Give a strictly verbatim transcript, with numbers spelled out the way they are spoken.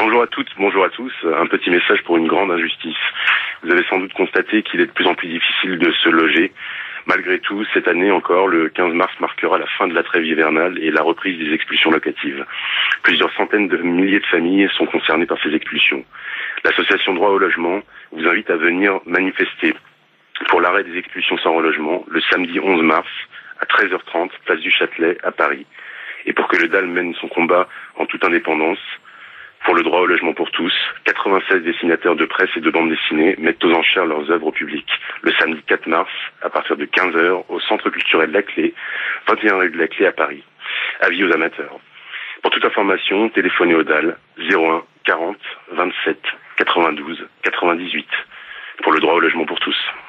Bonjour à toutes, bonjour à tous. Un petit message pour une grande injustice. Vous avez sans doute constaté qu'il est de plus en plus difficile de se loger. Malgré tout, cette année encore, le quinze mars marquera la fin de la trêve hivernale et la reprise des expulsions locatives. Plusieurs centaines de milliers de familles sont concernées par ces expulsions. L'association Droit au logement vous invite à venir manifester pour l'arrêt des expulsions sans relogement le samedi onze mars à treize heures trente, place du Châtelet à Paris. Et pour que le D A L mène son combat en toute indépendance, pour le droit au logement pour tous, quatre-vingt-seize dessinateurs de presse et de bande dessinée mettent aux enchères leurs œuvres au public. Le samedi quatre mars, à partir de quinze heures, au Centre culturel de la Clé, vingt et un rue de la Clé à Paris. Avis aux amateurs. Pour toute information, téléphonez au D A L zéro un quarante vingt-sept quatre-vingt-douze quatre-vingt-dix-huit pour le droit au logement pour tous.